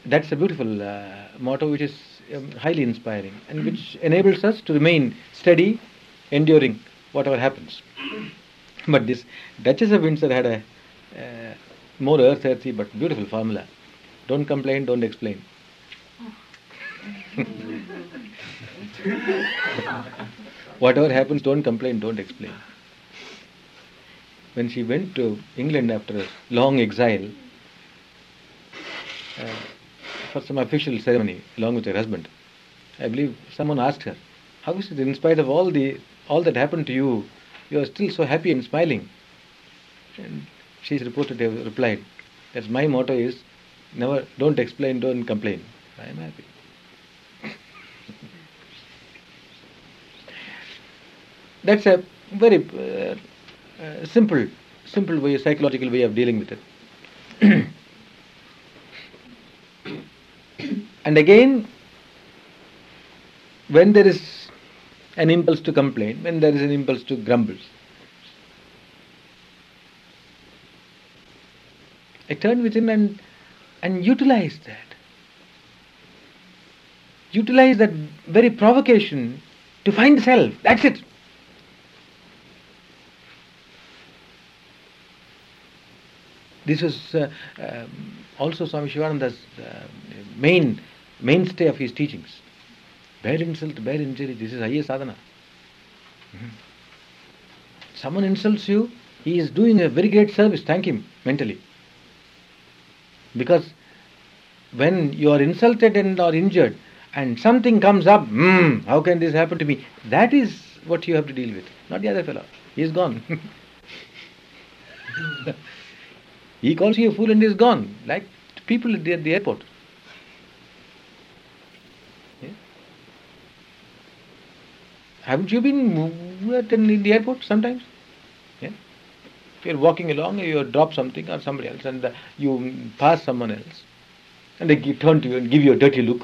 That's a beautiful motto which is highly inspiring and which enables us to remain steady, enduring whatever happens. But this Duchess of Windsor had a more earthy but beautiful formula. Don't complain, don't explain. Whatever happens, don't complain, don't explain. When she went to England after a long exile uh, for some official ceremony along with her husband, I believe someone asked her, "How is it, in spite of all that happened to you, you are still so happy and smiling?" And she's reported to have replied, "That's my motto is never, don't explain, don't complain. I am happy." That's a very simple way, psychological way of dealing with it. And again, when there is an impulse to complain, when there is an impulse to grumble, I turn within and utilize that. Utilize that very provocation to find self. That's it. This was also Swami Shivananda's mainstay of his teachings. Bear insult, bear injury. This is highest sadhana. Someone insults you, he is doing a very great service. Thank him mentally. Because when you are insulted and or injured, and something comes up, how can this happen to me? That is what you have to deal with, not the other fellow. He is gone. He calls you a fool and he is gone, like people at the airport. Yeah. Haven't you been in the airport sometimes? Yeah. If you are walking along, you drop something or somebody else, and you pass someone else, and they turn to you and give you a dirty look.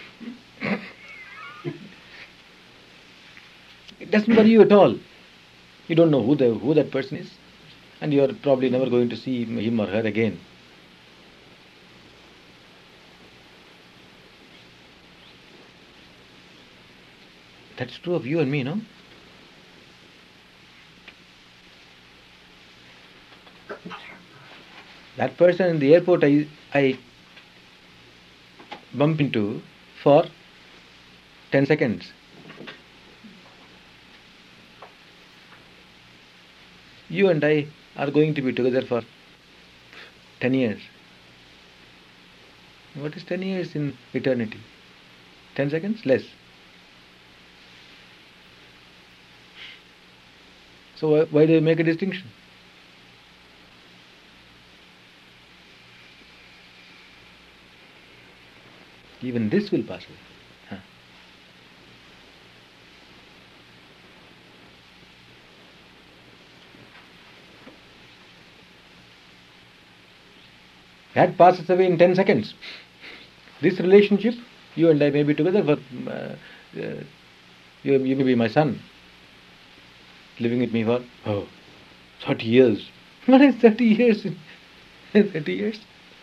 It doesn't worry you at all. You don't know who that person is, and you are probably never going to see him or her again. That's true of you and me, no? That person in the airport I bump into for 10 seconds. You and I are going to be together for 10 years. What is 10 years in eternity? 10 seconds? Less. So why do you make a distinction? Even this will pass away. Huh. That passes away in 10 seconds. This relationship, you and I may be together for, you may be my son, living with me for 30 years. What is 30 years? 30 years?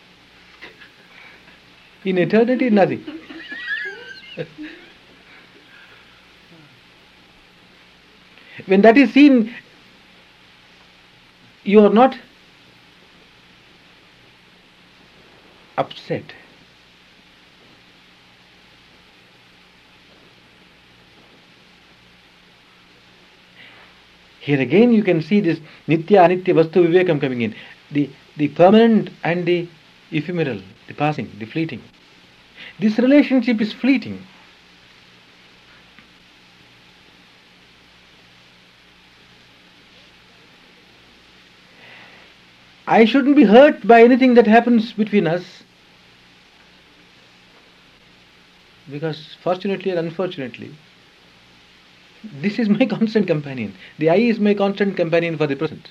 In eternity, nothing. When that is seen, you are not upset. Here again you can see this Nitya Anitya Vastu Vivekam coming in. The permanent and the ephemeral, the passing, the fleeting. This relationship is fleeting. I shouldn't be hurt by anything that happens between us, because fortunately or unfortunately, this is my constant companion. The I is my constant companion for the present.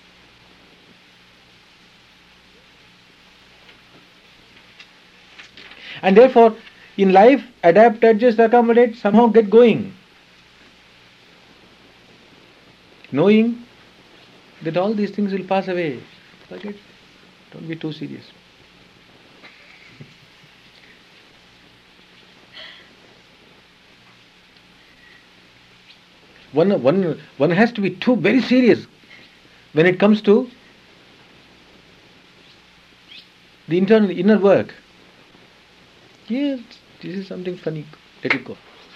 And therefore, in life, adapt, adjust, accommodate, somehow get going. Knowing that all these things will pass away. Forget. Don't be too serious. One has to be too very serious when it comes to the inner work. Yes, this is something funny. Let it go.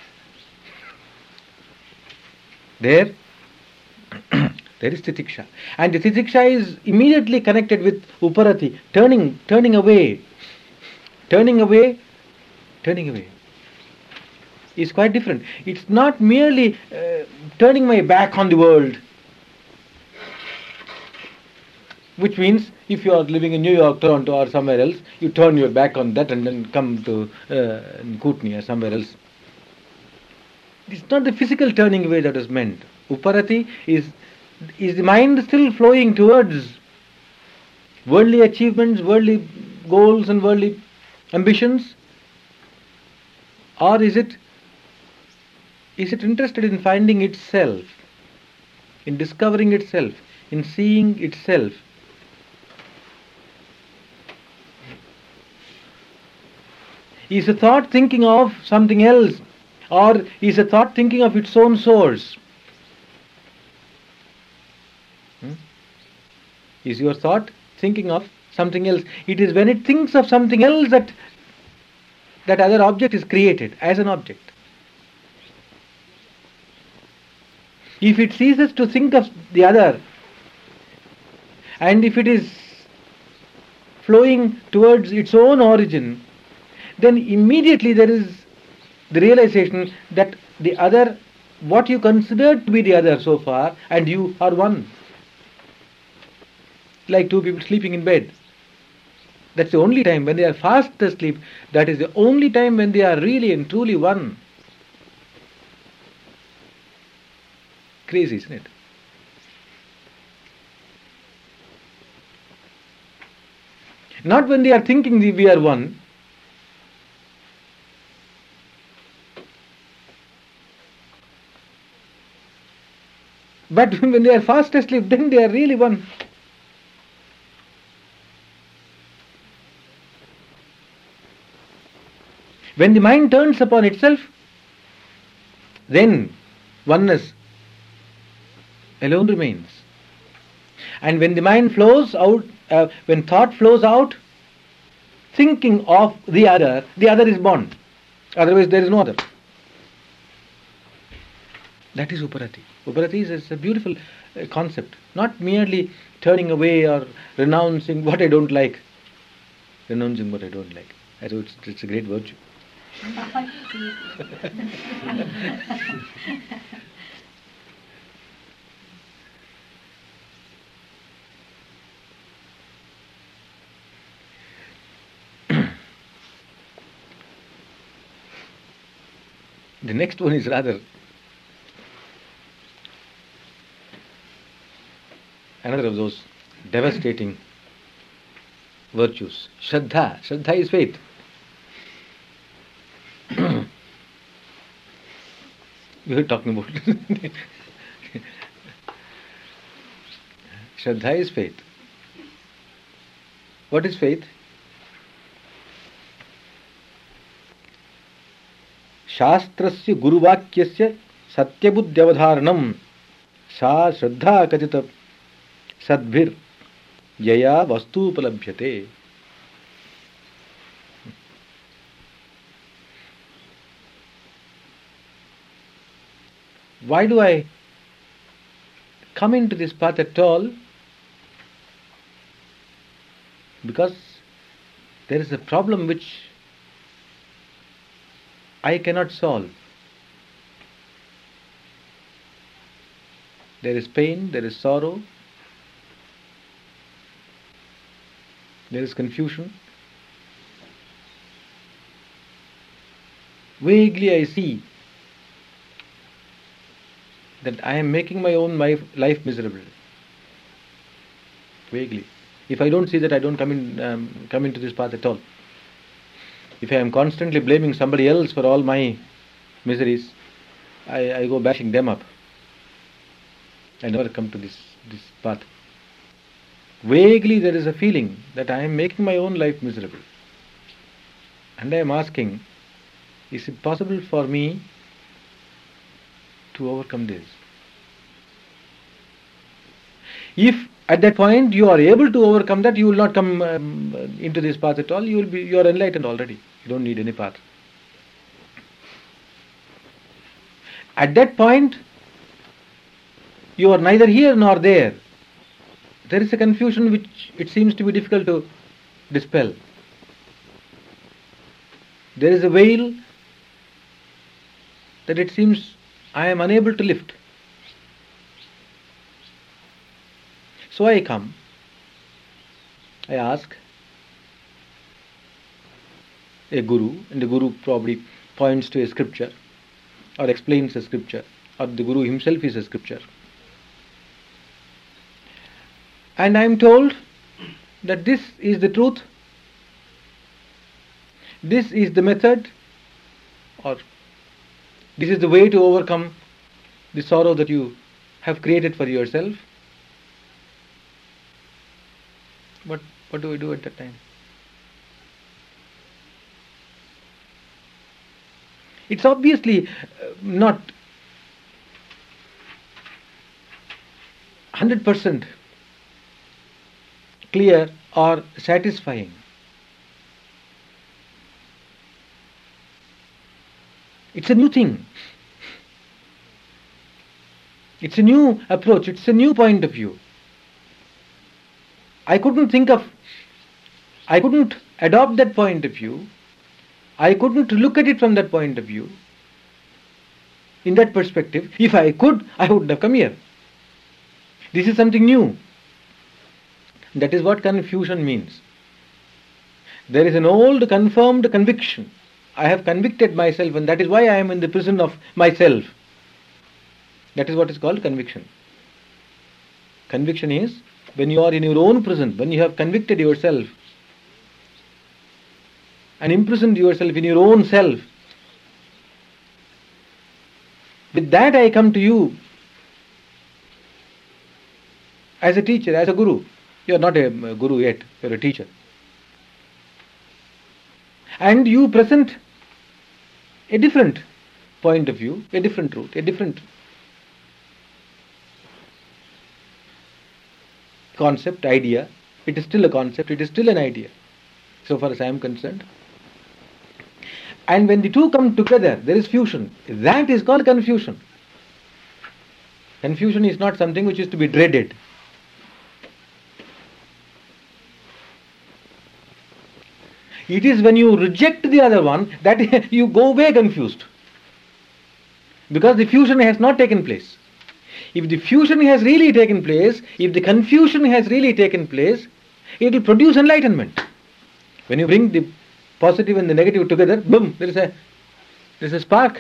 There is titiksha. And the titiksha is immediately connected with uparati, turning away. Turning away is quite different. It's not merely turning my back on the world, which means if you are living in New York, Toronto or somewhere else, you turn your back on that and then come to Kootenai or somewhere else. It's not the physical turning away that is meant. Uparati is the mind still flowing towards worldly achievements, worldly goals and worldly ambitions? Or is it interested in finding itself, in discovering itself, in seeing itself? Is a thought thinking of something else, or is a thought thinking of its own source? Is your thought thinking of something else? It is when it thinks of something else that other object is created as an object. If it ceases to think of the other, and if it is flowing towards its own origin, then immediately there is the realization that the other, what you considered to be the other so far, and you are one. Like two people sleeping in bed. That's the only time when they are fast asleep. That is the only time when they are really and truly one. Crazy, isn't it? Not when they are thinking we are one. But when they are fast asleep, then they are really one. When the mind turns upon itself, then oneness alone remains. And when the mind flows out, when thought flows out, thinking of the other is born. Otherwise there is no other. That is uparati. Uparati is a beautiful concept. Not merely turning away or renouncing what I don't like. Renouncing what I don't like. I thought it's a great virtue. The next one is rather another of those devastating virtues. Shraddha. Shraddha is faith. We were talking about Shraddha is faith. What is faith? Shastrasya guruvakyasya satyabuddhyavadharanam sa shraddha kachita sadbhir yaya vastu upalabhyate. Why do I come into this path at all? Because there is a problem which I cannot solve. There is pain, there is sorrow, there is confusion. Vaguely I see that I am making my own life miserable. Vaguely. If I don't see that, I don't come into this path at all. If I am constantly blaming somebody else for all my miseries, I go bashing them up. I never come to this path. Vaguely there is a feeling that I am making my own life miserable. And I am asking, is it possible for me to overcome this? If at that point you are able to overcome that, you will not come into this path at all. You are enlightened already. You don't need any path. At that point, you are neither here nor there. There is a confusion which it seems to be difficult to dispel. There is a veil that it seems I am unable to lift. So I come, I ask a guru, and the guru probably points to a scripture or explains a scripture, or the guru himself is a scripture. And I am told that this is the truth, this is the method, or this is the way to overcome the sorrow that you have created for yourself. But what do I do at that time? It's obviously not 100% clear or satisfying. It's a new thing. It's a new approach. It's a new point of view. I couldn't adopt that point of view. I couldn't look at it from that point of view, in that perspective. If I could, I would have come here. This is something new. That is what confusion means. There is an old confirmed conviction. I have convicted myself, and that is why I am in the prison of myself. That is what is called conviction. Conviction is when you are in your own prison, when you have convicted yourself and imprisoned yourself in your own self. With that I come to you as a teacher, as a guru. You are not a guru yet, you are a teacher. And you present a different point of view, a different truth, a different concept, idea. It is still a concept, it is still an idea, so far as I am concerned. And when the two come together, there is fusion. That is called confusion. Confusion is not something which is to be dreaded. It is when you reject the other one that you go away confused. Because the fusion has not taken place. If the fusion has really taken place, if the confusion has really taken place, it will produce enlightenment. When you bring the positive and the negative together, boom, there is a spark.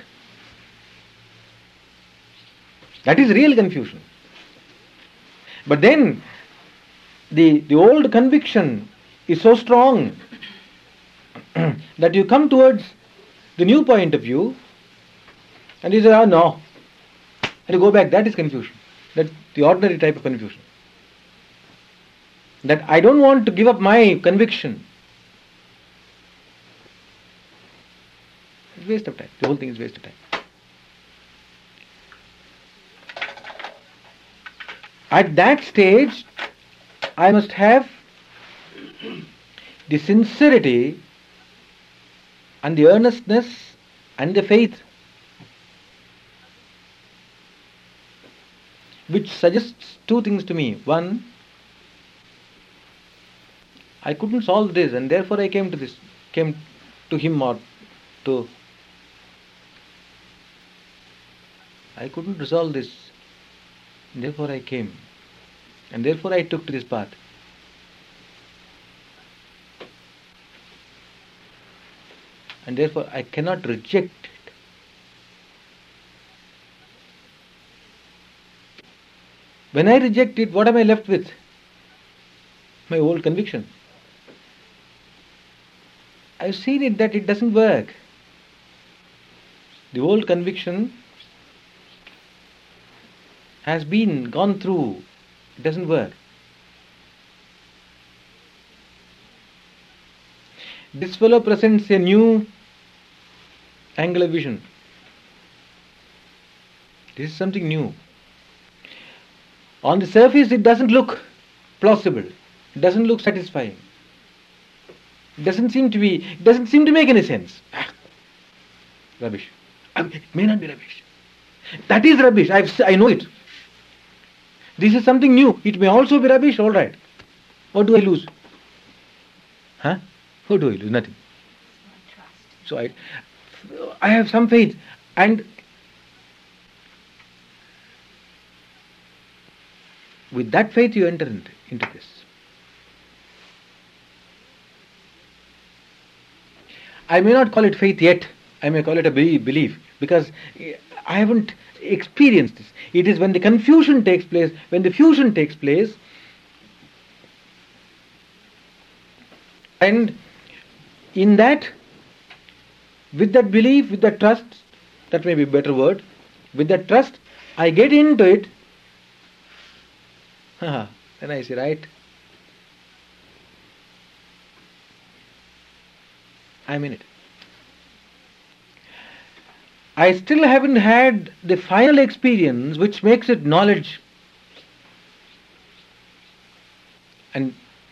That is real confusion. But then the old conviction is so strong that you come towards the new point of view and you say, oh no, and you go back. That is confusion. That's the ordinary type of confusion. That I don't want to give up my conviction. It's waste of time. The whole thing is waste of time. At that stage, I must have the sincerity and the earnestness and the faith which suggests two things to me. One, I couldn't solve this, and therefore I came to him, or to I couldn't resolve this, therefore I came, and therefore I took to this path. And therefore I cannot reject it. When I reject it, what am I left with? My old conviction. I've seen it that it doesn't work. The old conviction has been gone through. It doesn't work. This fellow presents a new angle of vision. This is something new. On the surface, it doesn't look plausible. It doesn't look satisfying. It doesn't seem to make any sense. Rubbish. It may not be rubbish. That is rubbish. I know it. This is something new. It may also be rubbish. All right. What do I lose? Huh? What do I lose? Nothing. So I have some faith, and with that faith you enter into this. I may not call it faith yet. I may call it a belief, because I haven't experienced this. It is when the confusion takes place, when the fusion takes place, and in that, with that belief, with that trust, that may be a better word, with that trust, I get into it, then I say, right, I'm in it. I still haven't had the final experience which makes it knowledge. And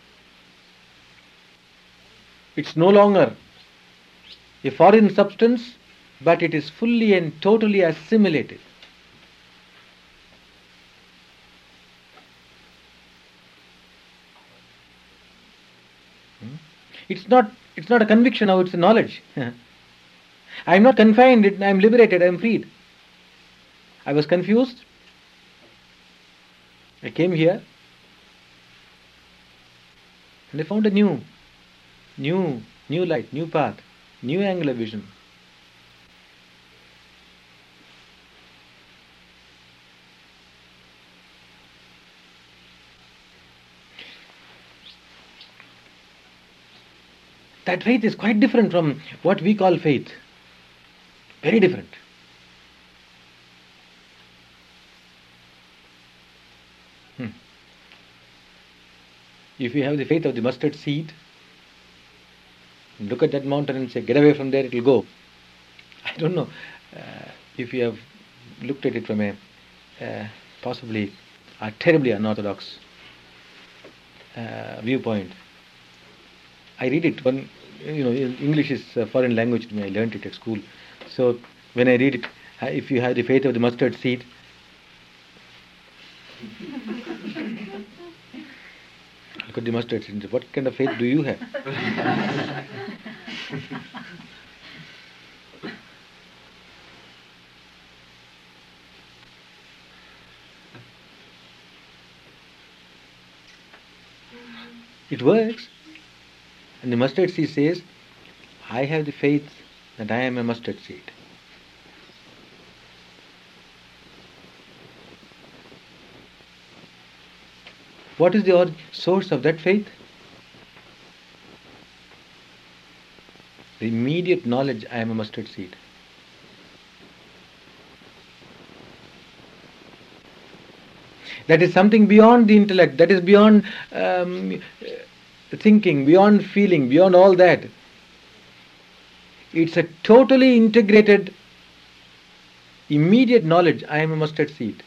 it's no longer a foreign substance, but it is fully and totally assimilated. It's not a conviction now, it's a knowledge. I am not confined, I am liberated, I am freed. I was confused. I came here and I found a new light, new path, new angle of vision. That faith is quite different from what we call faith. Very different. If you have the faith of the mustard seed, look at that mountain and say, get away from there, it will go. I don't know if you have looked at it from a possibly a terribly unorthodox viewpoint. I read it. English is a foreign language to me. I learnt it at school. So when I read it, if you have the faith of the mustard seed, look at the mustard seed. What kind of faith do you have? It works. And the mustard seed says, I have the faith that I am a mustard seed. What is the source of that faith? The immediate knowledge, I am a mustard seed. That is something beyond the intellect, that is beyond thinking, beyond feeling, beyond all that. It's a totally integrated, immediate knowledge, I am a mustard seed.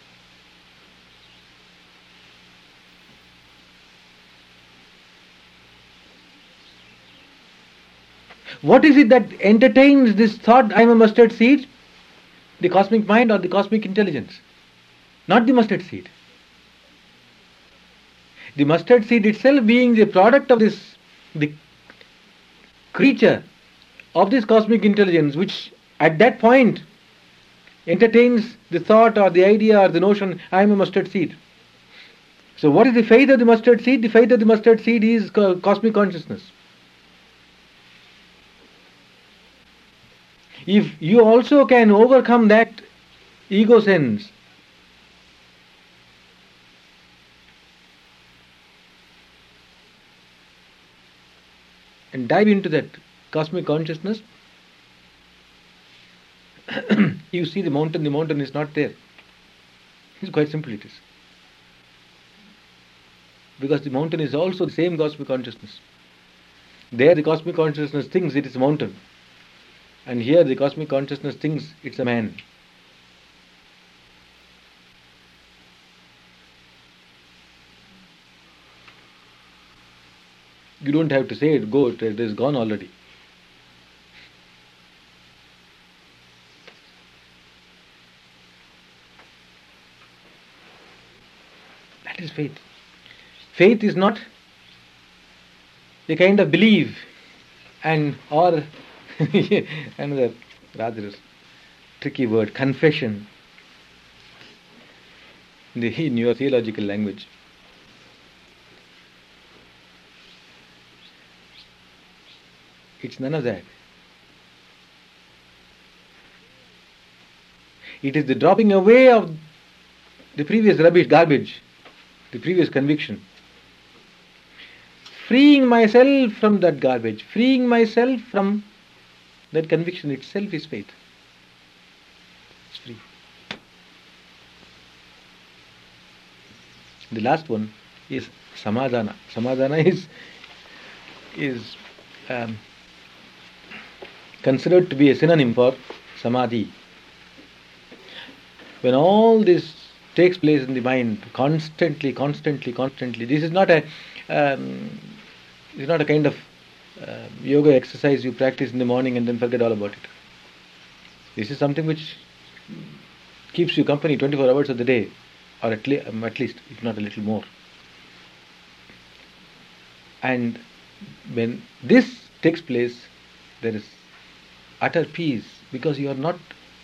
What is it that entertains this thought, I am a mustard seed? The cosmic mind or the cosmic intelligence? Not the mustard seed. The mustard seed itself being the product of the creature of this cosmic intelligence, which at that point entertains the thought or the idea or the notion, I am a mustard seed. So what is the faith of the mustard seed? The faith of the mustard seed is cosmic consciousness. If you also can overcome that ego sense, and dive into that cosmic consciousness, you see the mountain is not there. It's quite simple, it is. Because the mountain is also the same cosmic consciousness. There the cosmic consciousness thinks it is a mountain. And here the cosmic consciousness thinks it's a man. You don't have to say it, go, it is gone already. That is faith. Faith is not a kind of belief and or another rather tricky word, confession in your theological language. It's none of that. It is the dropping away of the previous garbage, the previous conviction. Freeing myself from that garbage, freeing myself from that conviction itself is faith. It's free. The last one is samadhana. Samadhana is considered to be a synonym for samadhi. When all this takes place in the mind constantly, this is not a kind of yoga exercise you practice in the morning and then forget all about it. This is something which keeps you company 24 hours of the day, or at least, if not a little more. And when this takes place, there is utter peace, because you are not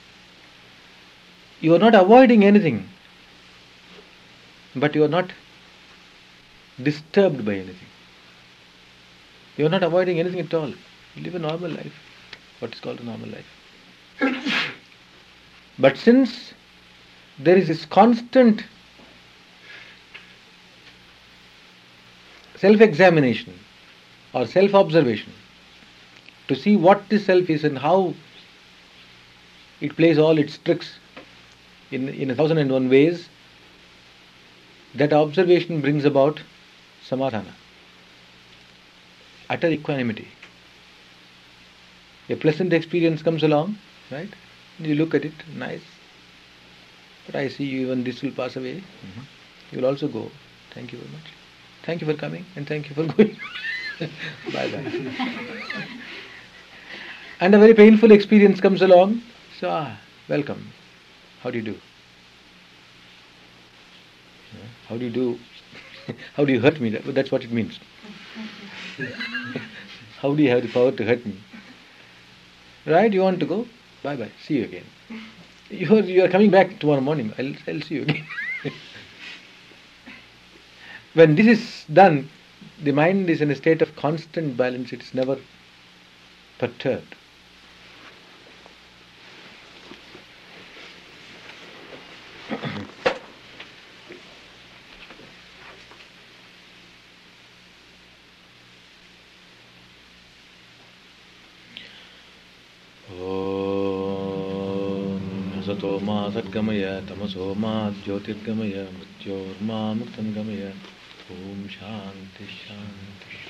avoiding anything, but you are not disturbed by anything. You are not avoiding anything at all. You live a normal life, what is called a normal life. But since there is this constant self-examination or self-observation to see what the self is and how it plays all its tricks in 1001 ways, that observation brings about samadhana, utter equanimity. A pleasant experience comes along, right? You look at it, nice. But I see even this will pass away. You will also go. Thank you very much. Thank you for coming and thank you for going. Bye-bye. And a very painful experience comes along. So, welcome. How do you do? How do you do? How do you hurt me? That's what it means. How do you have the power to hurt me? Right? You want to go? Bye-bye. See you again. You are coming back tomorrow morning. I'll see you again. When this is done, the mind is in a state of constant balance. It is never perturbed. Sato ma satgamaya, tamaso ma jyotirgamaya, mrityorma muktam gamaya. Om Shanti Shanti